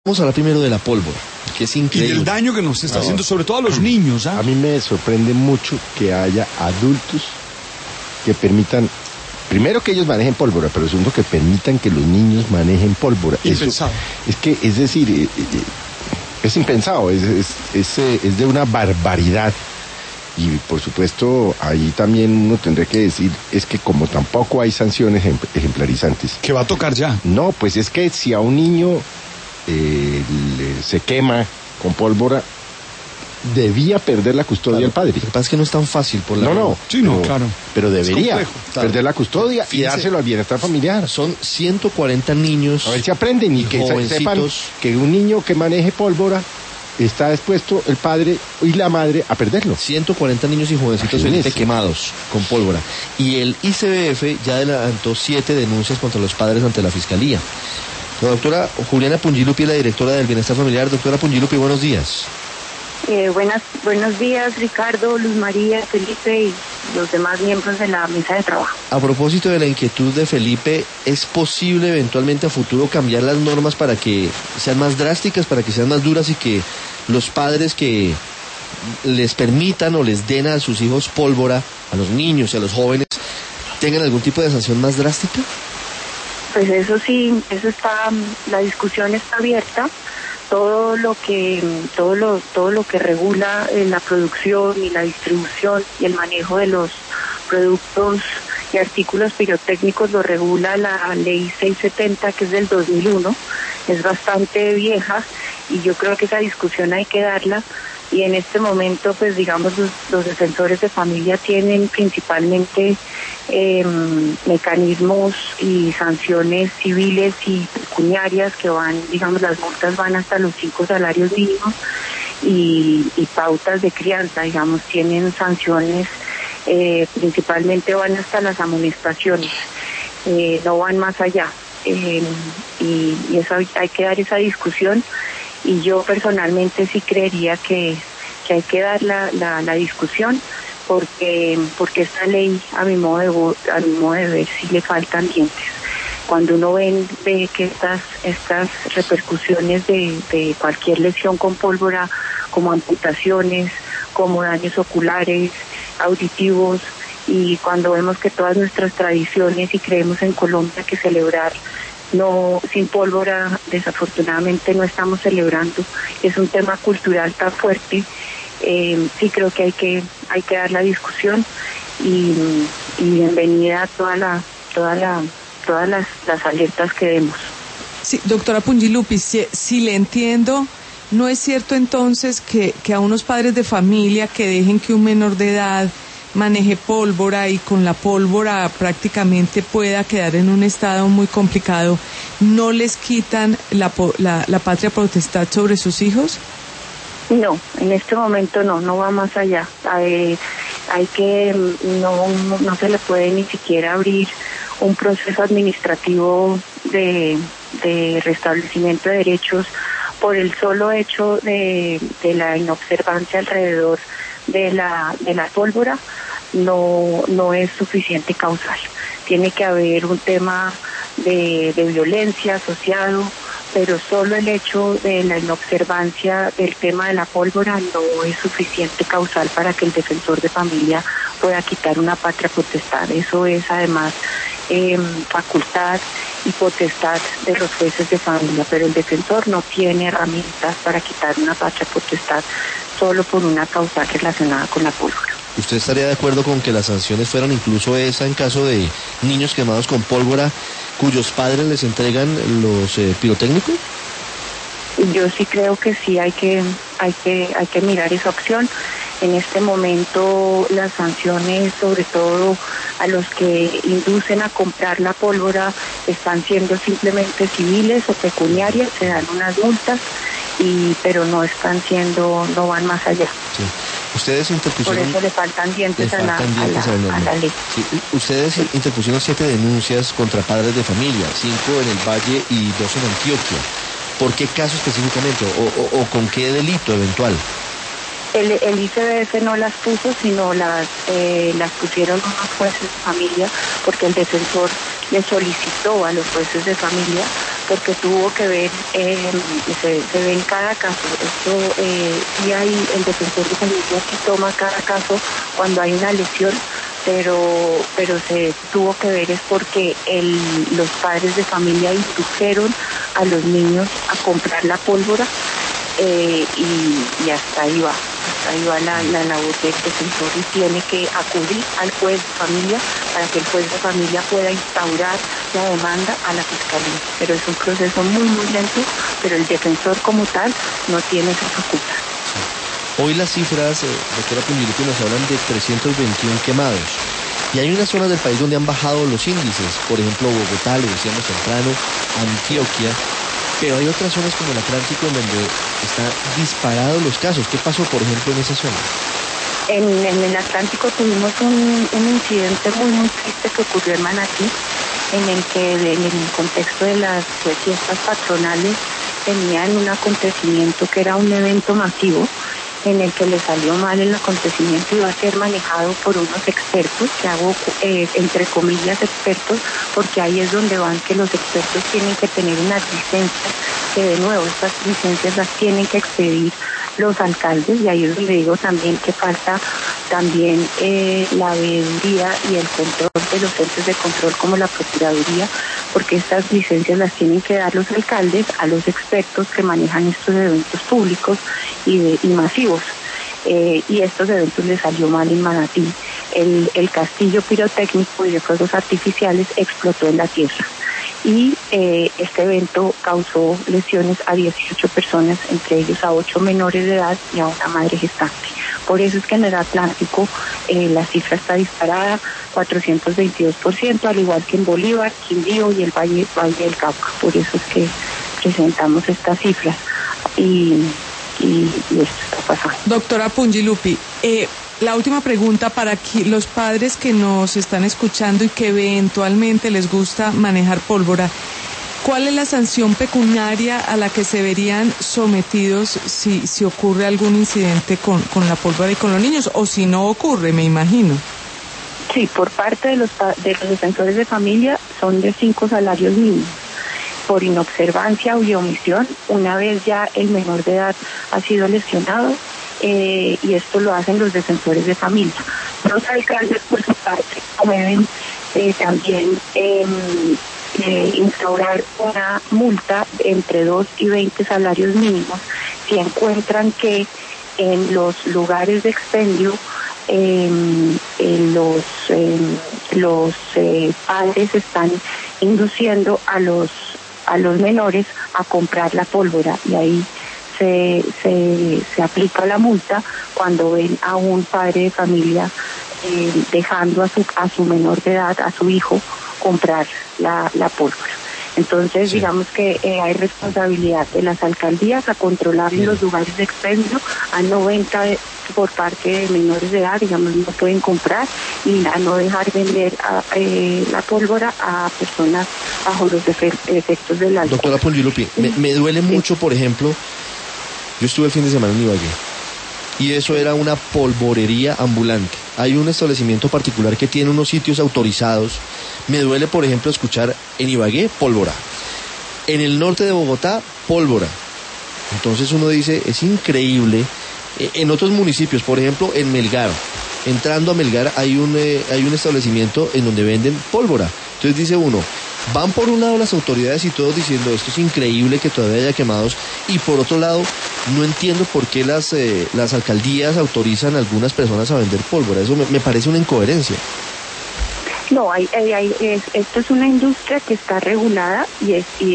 Vamos a hablar primero de la pólvora, que es increíble. Y del daño que nos está haciendo, sobre todo a los niños. A mí me sorprende mucho que haya adultos que permitan, primero que ellos manejen pólvora, pero segundo que permitan que los niños manejen pólvora. Impensado. Es decir, es impensado, es de una barbaridad. Y por supuesto, ahí también uno tendría que decir, es que como tampoco hay sanciones ejemplarizantes. Que va a tocar ya. No, pues es que si a un niño se quema con pólvora, debía perder la custodia al padre. Lo que pasa es que no es tan fácil por la... Sí, no, claro. Pero debería claro. perder la custodia y dárselo al bienestar familiar. Son 140 niños. A ver si aprenden y que sepan que un niño que maneje pólvora está expuesto el padre y la madre a perderlo. 140 niños y jovencitos quemados con pólvora. Y el ICBF ya adelantó 7 denuncias contra los padres ante la Fiscalía. La doctora Juliana Pungilupi, la directora del Bienestar Familiar. Doctora Pungilupi, buenos días. Buenos días, Ricardo, Luz María, Felipe y los demás miembros de la mesa de trabajo. A propósito de la inquietud de Felipe, ¿es posible eventualmente a futuro cambiar las normas para que sean más drásticas, para que sean más duras y que los padres que les permitan o les den a sus hijos pólvora, a los niños y a los jóvenes, tengan algún tipo de sanción más drástica? Pues eso sí, la discusión está abierta. Todo lo que regula la producción y la distribución y el manejo de los productos y artículos pirotécnicos lo regula la ley 670, que es del 2001, es bastante vieja y yo creo que esa discusión hay que darla. Y en este momento, pues digamos, los defensores de familia tienen principalmente mecanismos y sanciones civiles y pecuniarias que van, digamos, las multas van hasta los 5 salarios mínimos y pautas de crianza, digamos, tienen sanciones, principalmente van hasta las amonestaciones, no van más allá. Y eso hay que dar esa discusión. Y yo personalmente sí creería que hay que dar la discusión porque esta ley a mi modo de ver sí le faltan dientes. Cuando uno ve que estas repercusiones de cualquier lesión con pólvora, como amputaciones, como daños oculares, auditivos, y cuando vemos que todas nuestras tradiciones y creemos en Colombia que celebrar sin pólvora desafortunadamente no estamos celebrando, es un tema cultural tan fuerte, sí creo que hay que dar la discusión y bienvenida a todas las alertas que demos. Sí, doctora Pungilupi, si le entiendo, ¿no es cierto entonces que a unos padres de familia que dejen que un menor de edad maneje pólvora y con la pólvora prácticamente pueda quedar en un estado muy complicado, no les quitan la patria potestad sobre sus hijos? No, en este momento no va más allá. Hay que, no se le puede ni siquiera abrir un proceso administrativo de restablecimiento de derechos por el solo hecho de la inobservancia alrededor de la pólvora. No es suficiente causal. Tiene que haber un tema de violencia asociado, pero solo el hecho de la inobservancia del tema de la pólvora no es suficiente causal para que el defensor de familia pueda quitar una patria potestad. Eso es además facultad y potestad de los jueces de familia, pero el defensor no tiene herramientas para quitar una patria potestad solo por una causa relacionada con la pólvora. ¿Usted estaría de acuerdo con que las sanciones fueran incluso esa en caso de niños quemados con pólvora cuyos padres les entregan los pirotécnicos? Yo sí creo que sí hay que mirar esa opción. En este momento las sanciones, sobre todo a los que inducen a comprar la pólvora, están siendo simplemente civiles o pecuniarias, se dan unas multas, pero no van más allá. Sí. Ustedes interpusieron... Por eso le faltan dientes a la ley. Sí. Ustedes interpusieron 7 denuncias contra padres de familia, 5 en el Valle y 2 en Antioquia. ¿Por qué caso específicamente o con qué delito eventual? El ICBF no las puso, sino las pusieron unos jueces de familia, porque el defensor le solicitó a los jueces de familia porque tuvo que ver, se ve en cada caso. Esto, y hay el defensor de familia que toma cada caso cuando hay una lesión, pero se tuvo que ver es porque los padres de familia indujeron a los niños a comprar la pólvora, y hasta ahí va la labor del defensor, y tiene que acudir al juez de familia para que el juez de familia pueda instaurar la demanda a la fiscalía. Pero es un proceso muy lento, pero el defensor como tal no tiene esa facultad. Sí. Hoy las cifras, doctora Pugliese, nos hablan de 321 quemados. Y hay unas zonas del país donde han bajado los índices, por ejemplo Bogotá, lo decíamos temprano, Antioquia, pero hay otras zonas como el Atlántico en donde están disparados los casos. ¿Qué pasó, por ejemplo, en esa zona? En el Atlántico tuvimos un incidente muy triste que ocurrió en Manatí, en el que en el contexto de las fiestas patronales tenían un acontecimiento que era un evento masivo, en el que le salió mal el acontecimiento, iba a ser manejado por unos expertos, que hago entre comillas expertos, porque ahí es donde van que los expertos tienen que tener unas licencias, que de nuevo estas licencias las tienen que expedir los alcaldes, y ahí es donde digo también que falta también la veeduría y el control de los entes de control como la Procuraduría, porque estas licencias las tienen que dar los alcaldes a los expertos que manejan estos eventos públicos y masivos. Y estos eventos les salió mal en Manatí. El castillo pirotécnico y de fuegos artificiales explotó en la tierra. Y este evento causó lesiones a 18 personas, entre ellos a 8 menores de edad y a una madre gestante. Por eso es que en el Atlántico la cifra está disparada, 422%, al igual que en Bolívar, Quindío y el Valle del Cauca. Por eso es que presentamos estas cifras y esto está pasando. Doctora Pugliese, la última pregunta para los padres que nos están escuchando y que eventualmente les gusta manejar pólvora. ¿Cuál es la sanción pecuniaria a la que se verían sometidos si ocurre algún incidente con la pólvora y con los niños? O si no ocurre, me imagino. Sí, por parte de los defensores de familia son de 5 salarios mínimos por inobservancia y omisión, una vez ya el menor de edad ha sido lesionado, y esto lo hacen los defensores de familia. Los alcaldes, por su parte, pueden también instaurar una multa entre 2 y 20 salarios mínimos si encuentran que en los lugares de expendio los padres están induciendo a los menores a comprar la pólvora, y ahí se aplica la multa cuando ven a un padre de familia dejando a su menor de edad, a su hijo, comprar la pólvora. Entonces, digamos que hay responsabilidad de las alcaldías a controlar los lugares de expendio, a no venta por parte de menores de edad, digamos, no pueden comprar, y a no dejar vender la pólvora a personas bajo los efectos del alcohol. Doctora Pugliese, me duele mucho, por ejemplo, yo estuve el fin de semana en Ibagué, y eso era una polvorería ambulante. Hay un establecimiento particular que tiene unos sitios autorizados. Me duele, por ejemplo, escuchar en Ibagué, pólvora. En el norte de Bogotá, pólvora. Entonces uno dice, es increíble. En otros municipios, por ejemplo, en Melgar, entrando a Melgar hay un establecimiento en donde venden pólvora. Entonces dice uno, van por un lado las autoridades y todos diciendo esto es increíble que todavía haya quemados, y por otro lado no entiendo por qué las alcaldías autorizan a algunas personas a vender pólvora. Eso me parece una incoherencia. No, esto es una industria que está regulada y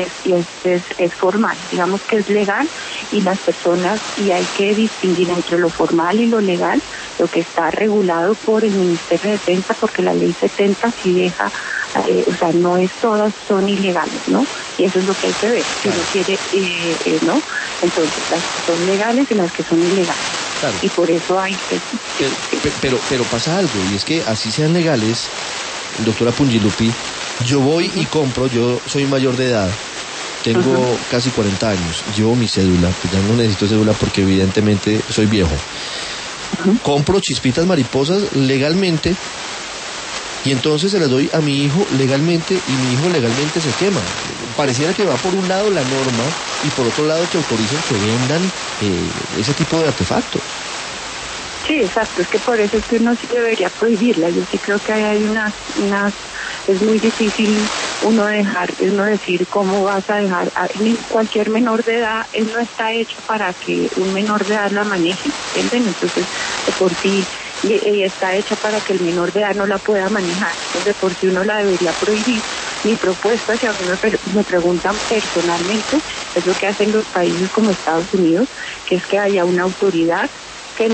es formal, digamos que es legal, y las personas, y hay que distinguir entre lo formal y lo legal, lo que está regulado por el Ministerio de Defensa, porque la ley 70 sí deja, o sea, no es todas son ilegales, ¿no? Y eso es lo que hay que ver, si uno quiere, ¿no? Entonces, las que son legales y las que son ilegales. Claro. Y por eso hay... Pero pasa algo, y es que así sean legales, doctora Pugliese, yo voy y compro, yo soy mayor de edad, tengo casi 40 años, llevo mi cédula, que ya no necesito cédula porque evidentemente soy viejo. Compro chispitas mariposas legalmente, y entonces se las doy a mi hijo legalmente, y mi hijo legalmente se quema. pareciera que va por un lado la norma y por otro lado que autoricen que vendan ese tipo de artefactos. Sí, exacto, es que por eso es que uno sí debería prohibirla. Yo sí creo que hay unas es muy difícil uno decir cómo vas a dejar cualquier menor de edad. Él no está hecho para que un menor de edad la maneje, ¿entienden? Entonces, de por sí está hecha para que el menor de edad no la pueda manejar. Entonces, de por sí uno la debería prohibir. Mi propuesta, si a mí me preguntan personalmente, es lo que hacen los países como Estados Unidos, que es que haya una autoridad que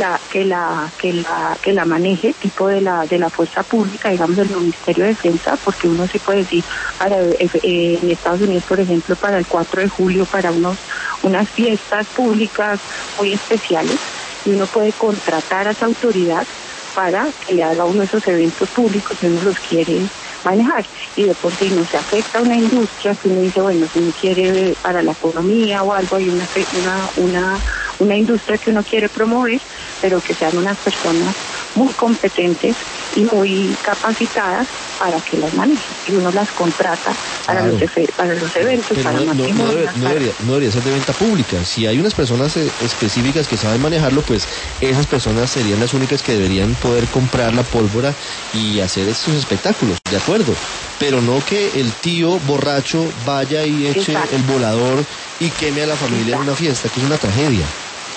la maneje, tipo de la fuerza pública, digamos el Ministerio de Defensa, porque uno sí puede decir, en Estados Unidos, por ejemplo, para el 4 de julio, para unas fiestas públicas muy especiales, y uno puede contratar a esa autoridad para que le haga uno de esos eventos públicos si uno los quiere manejar, y de por sí no se afecta a una industria. Si uno dice, bueno, si uno quiere para la economía o algo, hay una industria que uno quiere promover, pero que sean unas personas muy competentes y muy capacitadas para que las manejen, y uno las contrata para los eventos, pero para no debería ser de venta pública. Si hay unas personas específicas que saben manejarlo, pues esas personas serían las únicas que deberían poder comprar la pólvora y hacer estos espectáculos, de acuerdo, pero no que el tío borracho vaya y eche el volador y queme a la familia en una fiesta, que es una tragedia.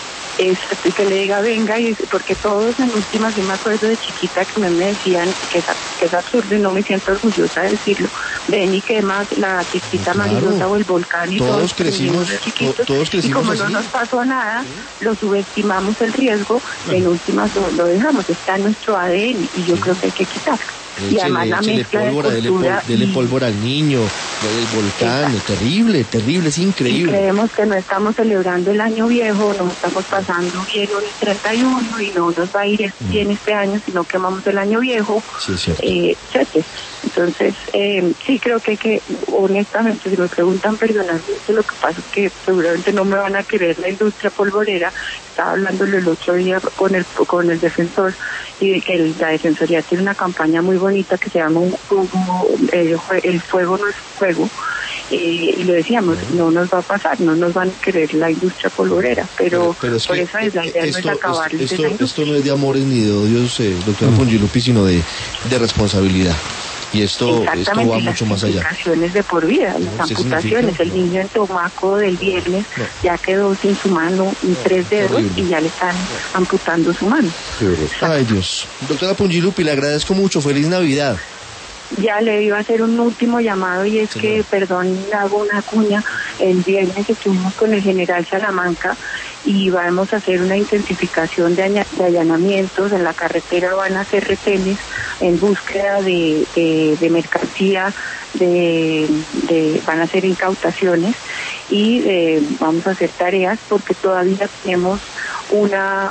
Y que le diga venga, y porque todos en últimas, yo me acuerdo de chiquita que me decían que es absurdo y no me siento orgullosa de decirlo, ven y quema la chiquita mariposa o el volcán, y todos crecimos y como así. No nos pasó nada, lo subestimamos el riesgo, en últimas lo dejamos, está en nuestro ADN, y yo creo que hay que quitarlo. Y además la mezcla pólvora, de cultura dele pólvora al niño, del volcán, terrible, es increíble. Y creemos que no estamos celebrando el año viejo, nos estamos pasando bien un 31 y no nos va a ir bien este año, sino quemamos el año viejo. Sí, es cierto. Entonces, sí creo que honestamente, si me preguntan personalmente, lo que pasa es que seguramente no me van a querer la industria polvorera. Estaba hablándolo el otro día con el defensor, y de que la Defensoría tiene una campaña muy bonita que se llama El fuego no es fuego, y lo decíamos, no nos va a pasar, no nos van a querer la industria polvorera, pero es por eso es la idea, no es acabar esto no es de amores ni de odios, doctora Pongilupi, sino de responsabilidad. Y esto va mucho más allá. Las amputaciones de por vida, las amputaciones. El niño en Tomaco del viernes ya quedó sin su mano y 3 dedos y ya le están amputando su mano. Ay, Dios. Doctora Pongilupi, le agradezco mucho. Feliz Navidad. Ya le iba a hacer un último llamado, y es que, perdón, hago una cuña. El viernes estuvimos con el general Salamanca y vamos a hacer una intensificación de allanamientos. En la carretera van a hacer retenes en búsqueda de mercancía, van a hacer incautaciones, y vamos a hacer tareas, porque todavía tenemos una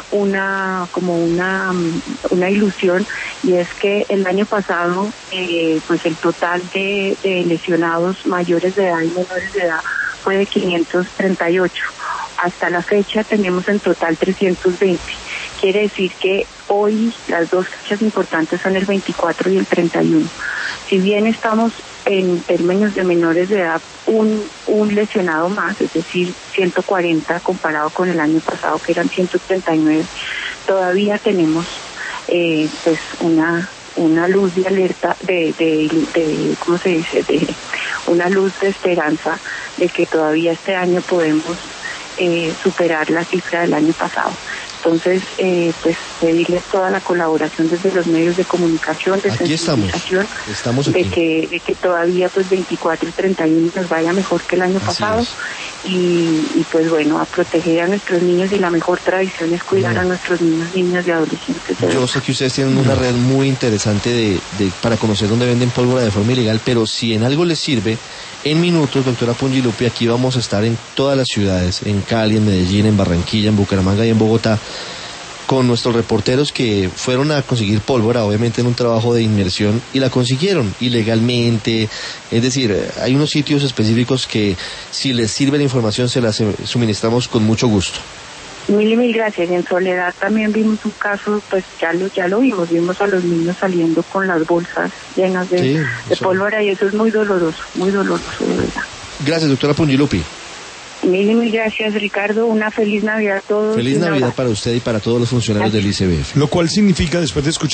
ilusión, y es que el año pasado pues el total de lesionados mayores de edad y menores de edad fue de 538. Hasta la fecha tenemos en total 320. Quiere decir que hoy las dos fechas importantes son el 24 y el 31. Si bien estamos en términos de menores de edad un lesionado más, es decir, 140 comparado con el año pasado que eran 139, todavía tenemos pues una luz de alerta, ¿cómo se dice? Una luz de esperanza de que todavía este año podemos superar la cifra del año pasado. Entonces, pues pedirles toda la colaboración desde los medios de comunicación, de aquí sensibilización, estamos aquí. de que todavía pues 24 y 31 nos vaya mejor que el año pasado, y pues bueno, a proteger a nuestros niños, y la mejor tradición es cuidar a nuestros niños y adolescentes. Yo sé que ustedes tienen una red muy interesante para conocer dónde venden pólvora de forma ilegal, pero si en algo les sirve, en minutos, doctora Pongilupi, aquí vamos a estar en todas las ciudades, en Cali, en Medellín, en Barranquilla, en Bucaramanga y en Bogotá, con nuestros reporteros que fueron a conseguir pólvora, obviamente en un trabajo de inmersión, y la consiguieron ilegalmente. Es decir, hay unos sitios específicos que si les sirve la información se las suministramos con mucho gusto. Mil gracias. En Soledad también vimos un caso, pues ya lo vimos a los niños saliendo con las bolsas llenas de pólvora, y eso es muy doloroso, de verdad. Gracias, doctora Pungilupi. Mil gracias, Ricardo. Una feliz Navidad a todos. Feliz Un Navidad abrazo. para usted y para todos los funcionarios del ICBF. Lo cual significa, después de escuchar